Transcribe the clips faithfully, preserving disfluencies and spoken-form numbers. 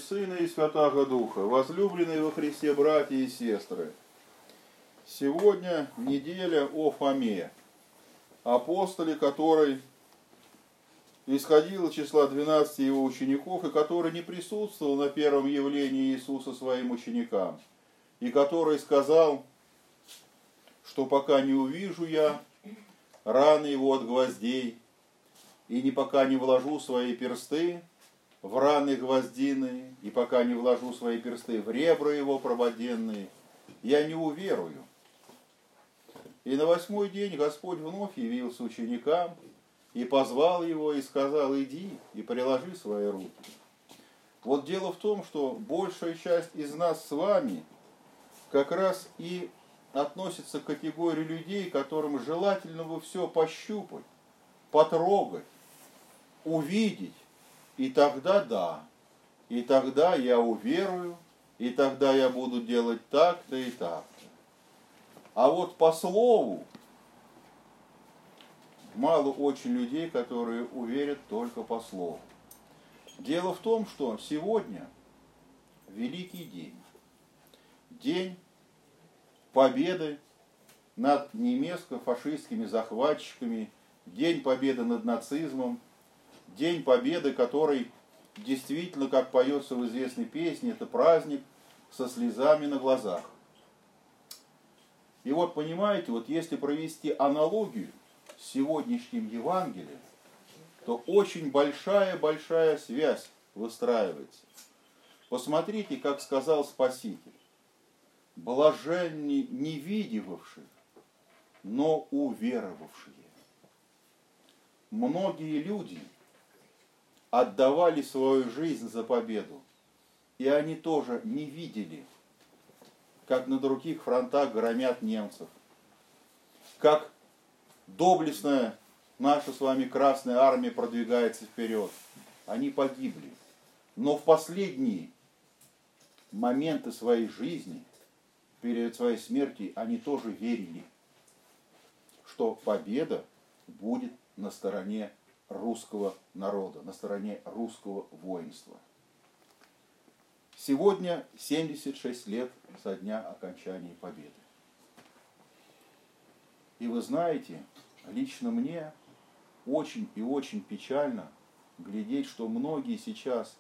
Сына и Святаго Духа, возлюбленные во Христе братья и сестры. Сегодня неделя о Фоме, апостоле, который исходил из числа двенадцати его учеников, и который не присутствовал на первом явлении Иисуса своим ученикам, и который сказал, что пока не увижу я раны его от гвоздей, и не пока не вложу свои персты в раны гвоздиные, и пока не вложу свои персты в ребра его прободенные, я не уверую. И на восьмой день Господь вновь явился ученикам и позвал его и сказал: иди и приложи свои руки. Вот дело в том, что большая часть из нас с вами как раз и относится к категории людей, которым желательно бы все пощупать, потрогать, увидеть, и тогда да, и тогда я уверую, и тогда я буду делать так-то и так-то. А вот по слову мало очень людей, которые уверят только по слову. Дело в том, что сегодня великий день. День победы над немецко-фашистскими захватчиками, день победы над нацизмом, день победы, который действительно, как поется в известной песне, это праздник со слезами на глазах. И вот понимаете, вот если провести аналогию с сегодняшним Евангелием, то очень большая-большая связь выстраивается. Посмотрите, как сказал Спаситель: блаженны не видевшие, но уверовавшие. Многие люди отдавали свою жизнь за победу, и они тоже не видели, как на других фронтах громят немцев, как доблестная наша с вами Красная Армия продвигается вперед. Они погибли. Но в последние моменты своей жизни, перед своей смертью, они тоже верили, что победа будет на стороне русского народа, на стороне русского воинства. Сегодня семьдесят шесть лет со дня окончания победы. И вы знаете, лично мне очень и очень печально глядеть, что многие сейчас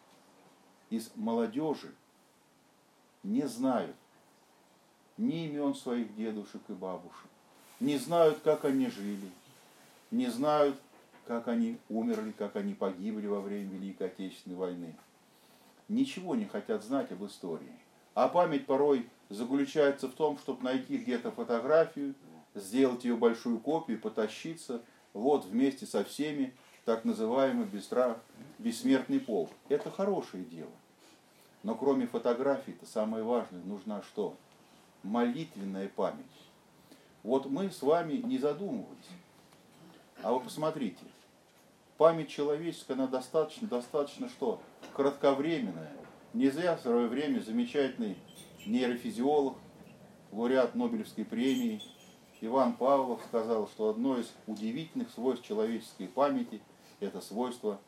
из молодежи не знают ни имен своих дедушек и бабушек, не знают, как они жили, не знают, как они умерли, как они погибли во время Великой Отечественной войны. Ничего не хотят знать об истории. А память порой заключается в том, чтобы найти где-то фотографию, сделать ее большую копию, потащиться вот вместе со всеми, так называемый бессмертный полк. Это хорошее дело. Но кроме фотографий, это самое важное, нужна что? Молитвенная память. Вот мы с вами не задумывались. А вы посмотрите, память человеческая, она достаточно, достаточно что? Кратковременная. Не зря в свое время замечательный нейрофизиолог, лауреат Нобелевской премии Иван Павлов сказал, что одно из удивительных свойств человеческой памяти – это свойство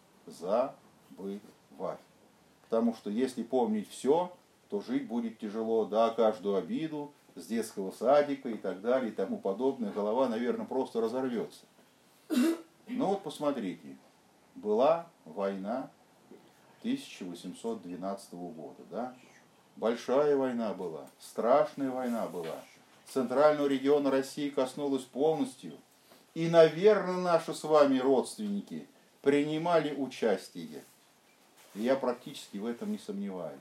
забывать. Потому что если помнить все, то жить будет тяжело, да, каждую обиду с детского садика и так далее и тому подобное. Голова, наверное, просто разорвется. Ну вот посмотрите, была война тысяча восемьсот двенадцатого года, да? Большая война была, страшная война была. Центрального региона России коснулась полностью. И, наверное, наши с вами родственники принимали участие. И я практически в этом не сомневаюсь.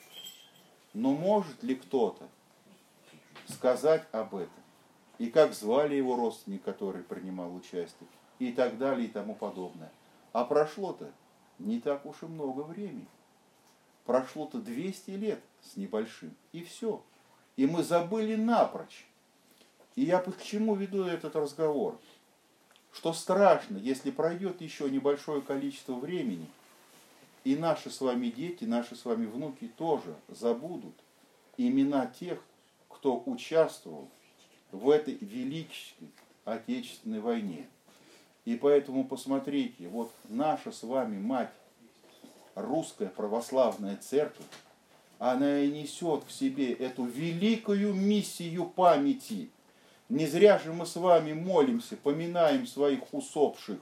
Но может ли кто-то сказать об этом? И как звали его родственник, который принимал участие? И так далее, и тому подобное. А прошло-то не так уж и много времени. Прошло-то двести лет с небольшим. И все. И мы забыли напрочь. И я к чему веду этот разговор? Что страшно, если пройдет еще небольшое количество времени, и наши с вами дети, наши с вами внуки тоже забудут имена тех, кто участвовал в этой великой Отечественной войне. И поэтому посмотрите, вот наша с вами мать русская православная церковь, она и несет в себе эту великую миссию памяти. Не зря же мы с вами молимся, поминаем своих усопших.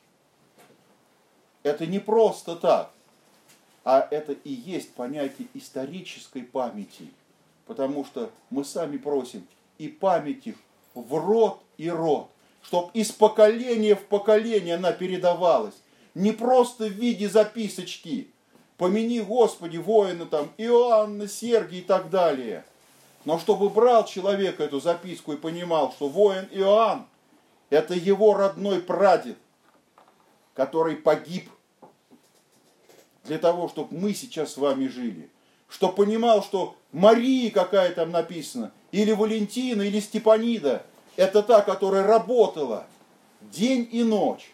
Это не просто так, а это и есть понятие исторической памяти. Потому что мы сами просим и память их в род и род, чтобы из поколения в поколение она передавалась. Не просто в виде записочки. Помяни, Господи, воина там Иоанна, Сергия и так далее. Но чтобы брал человек эту записку и понимал, что воин Иоанн – это его родной прадед, который погиб для того, чтобы мы сейчас с вами жили. Что понимал, что Мария, какая там написана, или Валентина, или Степанида, это та, которая работала день и ночь.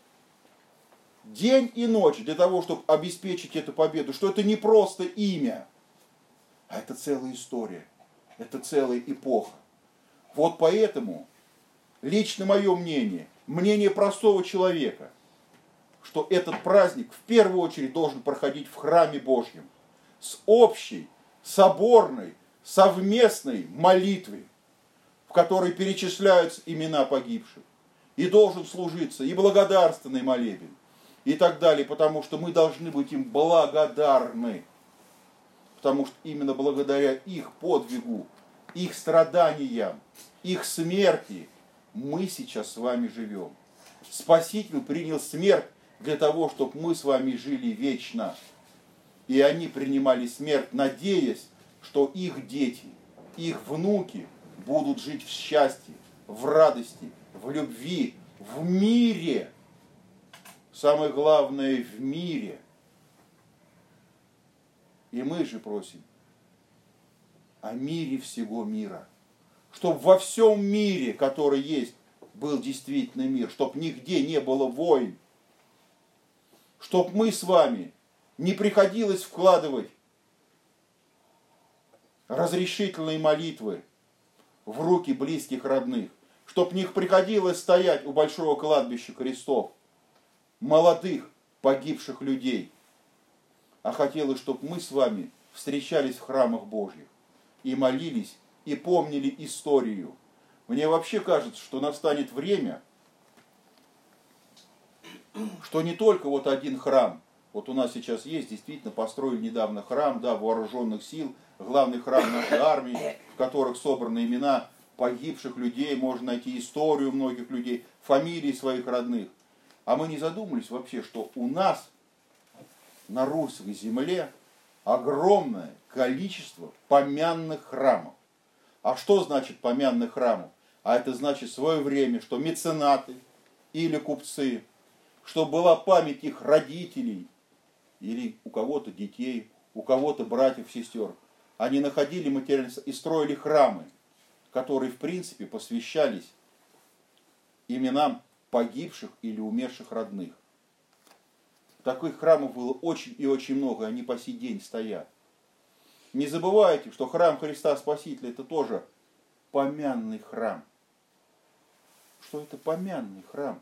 День и ночь для того, чтобы обеспечить эту победу. Что это не просто имя, а это целая история. Это целая эпоха. Вот поэтому, лично мое мнение, мнение простого человека, что этот праздник в первую очередь должен проходить в храме Божьем. С общей, соборной, совместной молитвой, в которой перечисляются имена погибших. И должен служиться и благодарственный молебен, и так далее, потому что мы должны быть им благодарны. Потому что именно благодаря их подвигу, их страданиям, их смерти мы сейчас с вами живем. Спаситель принял смерть для того, чтобы мы с вами жили вечно. И они принимали смерть, надеясь, что их дети, их внуки будут жить в счастье, в радости, в любви, в мире. Самое главное, в мире. И мы же просим о мире всего мира. Чтобы во всем мире, который есть, был действительно мир. Чтобы нигде не было войн. Чтобы мы с вами не приходилось вкладывать разрешительные молитвы в руки близких родных. Чтоб не приходилось стоять у большого кладбища крестов молодых погибших людей. А хотелось, чтобы мы с вами встречались в храмах Божьих и молились, и помнили историю. Мне вообще кажется, что настанет время, что не только вот один храм. Вот у нас сейчас есть, действительно, построили недавно храм, да, вооруженных сил, главный храм нашей армии, в которых собраны имена погибших людей, можно найти историю многих людей, фамилии своих родных. А мы не задумались вообще, что у нас на русской земле огромное количество помянных храмов. А что значит помянных храмов? А это значит в свое время, что меценаты или купцы, что была память их родителей, или у кого-то детей, у кого-то братьев, сестер. Они находили материальность и строили храмы, которые в принципе посвящались именам погибших или умерших родных. Таких храмов было очень и очень много, они по сей день стоят. Не забывайте, что храм Христа Спасителя это тоже помянный храм. Что это помянный храм?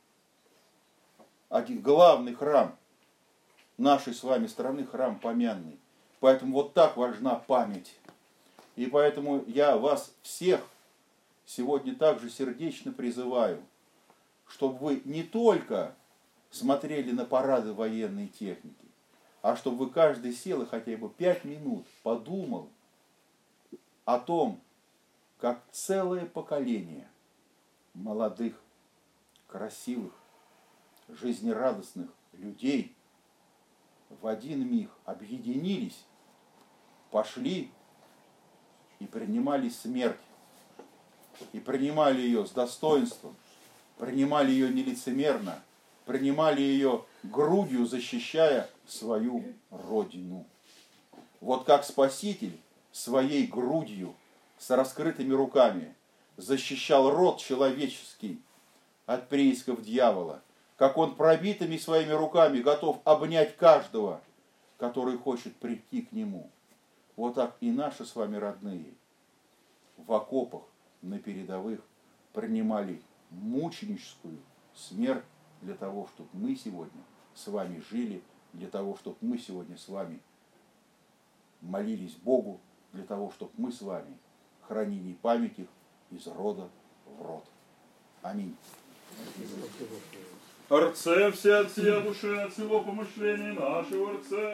Один главный храм нашей с вами страны, храм помянный. Поэтому вот так важна память. И поэтому я вас всех сегодня также сердечно призываю, чтобы вы не только смотрели на парады военной техники, а чтобы вы каждый сел и хотя бы пять минут подумал о том, как целое поколение молодых, красивых, жизнерадостных людей в один миг объединились, пошли и принимали смерть, и принимали ее с достоинством, принимали ее нелицемерно, принимали ее грудью, защищая свою родину. Вот как Спаситель своей грудью, с раскрытыми руками, защищал род человеческий от приисков дьявола, как он пробитыми своими руками готов обнять каждого, который хочет прийти к нему. Вот так и наши с вами родные в окопах, на передовых принимали мученическую смерть для того, чтобы мы сегодня с вами жили для того, чтобы мы сегодня с вами молились Богу, для того, чтобы мы с вами хранили память их из рода в род. Аминь. Орце все от всея души, от всего помышления нашего, Орце.